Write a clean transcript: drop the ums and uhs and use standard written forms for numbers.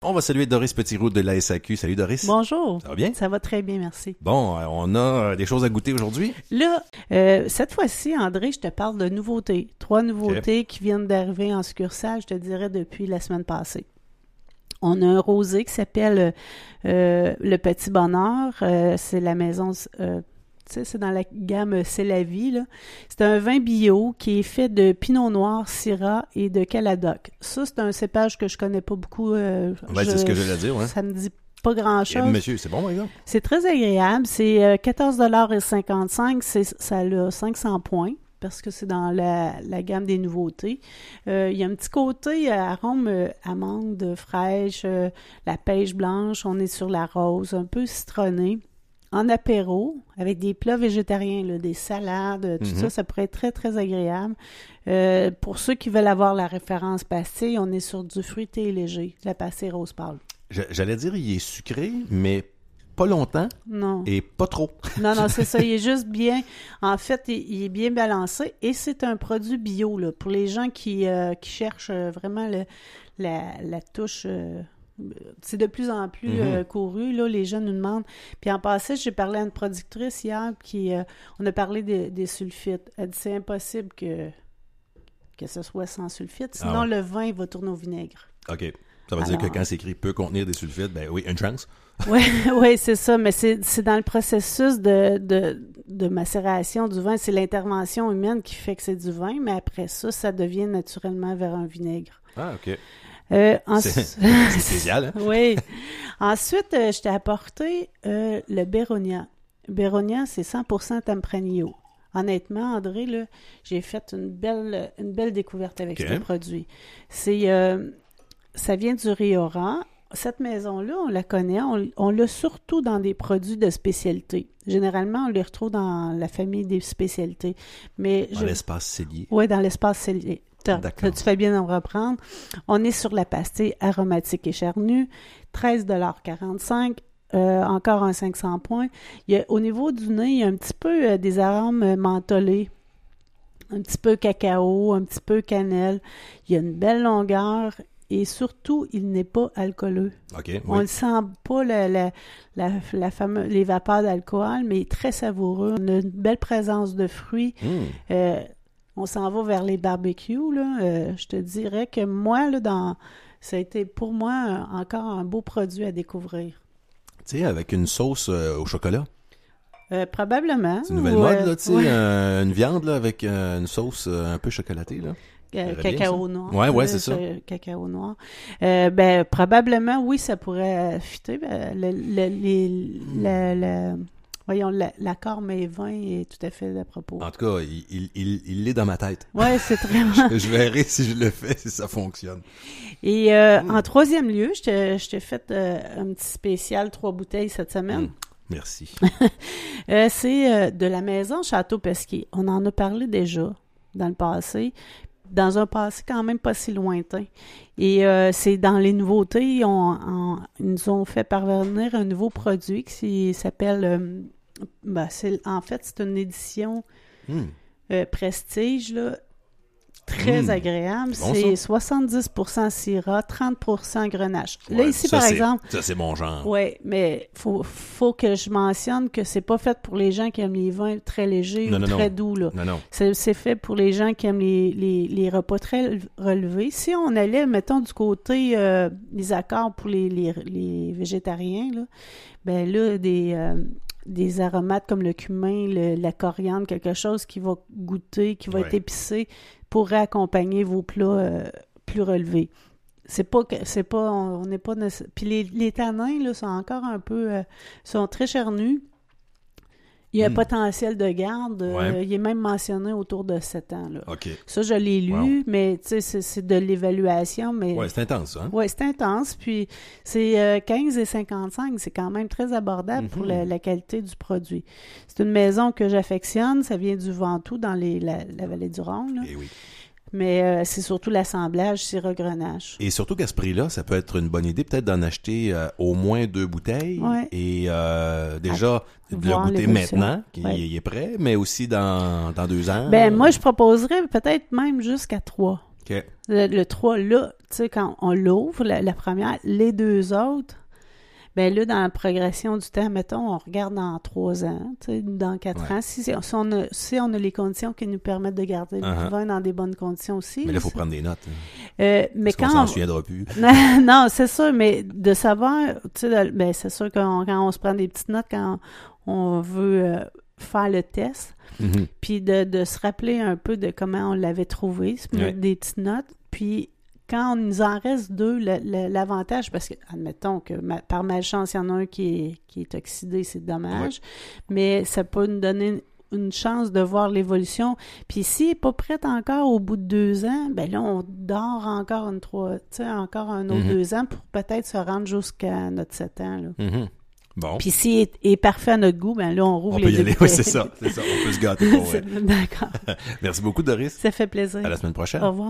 On va saluer Doris Petitroux de la SAQ. Salut Doris. Bonjour. Ça va bien? Ça va très bien, merci. Bon, on a des choses à goûter aujourd'hui. Là, cette fois-ci, André, je te parle de nouveautés. 3 nouveautés qui viennent d'arriver en succursale, je te dirais, depuis la semaine passée. On a un rosé qui s'appelle Le Petit Bonheur. C'est la maison... c'est dans la gamme C'est la vie, là. C'est un vin bio qui est fait de pinot noir, syrah et de caladoc. Ça, c'est un cépage que je connais pas beaucoup. C'est ce que j'allais dire, ouais. Ça me dit pas grand-chose. Monsieur, c'est bon, par exemple? C'est très agréable. C'est 14,55 $. Ça a 500 points parce que c'est dans la gamme des nouveautés. Il y a un petit côté arôme amande fraîche, la pêche blanche. On est sur la rose, un peu citronné. En apéro, avec des plats végétariens, là, des salades, tout ça, ça pourrait être très, très agréable. Pour ceux qui veulent avoir la référence pastille, on est sur du fruité léger, la pastille rose pâle. J'allais dire, il est sucré, mais pas longtemps. Non. Et pas trop. Non, c'est ça. Il est juste bien... En fait, il est bien balancé et c'est un produit bio, là, pour les gens qui cherchent vraiment la touche... c'est de plus en plus couru, là, les gens nous demandent. Puis en passé, j'ai parlé à une productrice hier, on a parlé des sulfites. Elle dit c'est impossible que ce soit sans sulfite, sinon le vin va tourner au vinaigre. OK. Ça veut dire que quand c'est écrit peut contenir des sulfites, ben oui, une chance. Oui, c'est ça, mais c'est dans le processus de macération du vin, c'est l'intervention humaine qui fait que c'est du vin, mais après ça devient naturellement vers un vinaigre. Ah, OK. C'est spécial, hein? Oui. Ensuite, je t'ai apporté le Béronia. Béronia, c'est 100% Tempranillo. Honnêtement, André, là, j'ai fait une belle découverte avec ce produit. Ça vient du Rioran. Cette maison-là, on la connaît. On l'a surtout dans des produits de spécialité. Généralement, on les retrouve dans la famille des spécialités. Dans l'espace cellier. Oui, dans l'espace cellier. Tu fais bien d'en reprendre. On est sur la pastille aromatique et charnue, 13,45 $, encore un 500 points. Au niveau du nez, il y a un petit peu des arômes mentholés, un petit peu cacao, un petit peu cannelle. Il y a une belle longueur et surtout, il n'est pas alcooleux. Okay, On ne sent pas la fameuse, les vapeurs d'alcool, mais il est très savoureux. On a une belle présence de fruits. On s'en va vers les barbecues, là. Je te dirais que moi, là, ça a été pour moi encore un beau produit à découvrir. Tu sais, avec une sauce au chocolat. Probablement. C'est une nouvelle mode, là, tu sais, une viande là, avec une sauce un peu chocolatée, là. Cacao noir. Ouais, c'est ça. Cacao noir. Probablement, oui, ça pourrait fitter. Voyons, l'accord mes vins est tout à fait à propos. En tout cas, il est dans ma tête. Oui, c'est très bon. Je verrai si je le fais, si ça fonctionne. Et en troisième lieu, je t'ai fait un petit spécial 3 bouteilles cette semaine. Merci. C'est de la maison Château Pesquier. On en a parlé déjà dans le passé, dans un passé quand même pas si lointain. Et c'est dans les nouveautés, ils nous ont fait parvenir un nouveau produit qui s'appelle... en fait, c'est une édition Prestige, là, très agréable. Bon, c'est 70% Syrah, 30% Grenache. Là, ici, par exemple... Ça, c'est mon genre. Oui, mais faut que je mentionne que c'est pas fait pour les gens qui aiment les vins très légers ou très doux, là. Non. C'est fait pour les gens qui aiment les repas très relevés. Si on allait, mettons, du côté des accords pour les végétariens, là, ben là, des aromates comme le cumin, la coriandre, quelque chose qui va goûter, qui va être épicé, pourrait accompagner vos plats plus relevés. On n'est pas... Puis les tanins, là, sont encore un peu... sont très charnus. Il y a un potentiel de garde. Il est même mentionné autour de 7 ans. Là. OK. Ça, je l'ai lu, mais tu sais, c'est de l'évaluation. Mais... Oui, c'est intense, hein? Oui, c'est intense. Puis c'est 15,55 $. C'est quand même très abordable pour la qualité du produit. C'est une maison que j'affectionne. Ça vient du Ventoux, dans la vallée du Rhône. Là. Eh oui. Mais c'est surtout l'assemblage Syrah Grenache. Et surtout qu'à ce prix-là, ça peut être une bonne idée peut-être d'en acheter au moins 2 bouteilles et déjà de le goûter maintenant, qu'il est prêt, mais aussi dans 2 ans. Moi, je proposerais peut-être même jusqu'à 3. OK. Le 3, là, tu sais, quand on l'ouvre, la première, les 2 autres, ben là, dans la progression du temps, mettons, on regarde dans 3 ans, tu sais, dans 4 ans, si on a les conditions qui nous permettent de garder le vin dans des bonnes conditions aussi. Mais là, il faut prendre des notes. Mais parce quand qu'on s'en souviendra plus. Non, c'est sûr, mais de savoir, tu sais, ben c'est sûr quand on se prend des petites notes, quand on veut faire le test, puis de se rappeler un peu de comment on l'avait trouvé, se mettre des petites notes, puis quand on nous en reste 2, l'avantage, parce que, admettons que par malchance, il y en a un qui est oxydé, c'est dommage, mais ça peut nous donner une chance de voir l'évolution. Puis s'il n'est pas prêt encore au bout de 2 ans, ben là, on dort encore encore un autre 2 ans pour peut-être se rendre jusqu'à notre 7 ans. Là. Bon. Puis s'il est parfait à notre goût, ben là, on rouvre les 2 bouteilles. Oui, c'est ça. On peut se gâter pour D'accord. Merci beaucoup, Doris. Ça fait plaisir. À la semaine prochaine. Au revoir.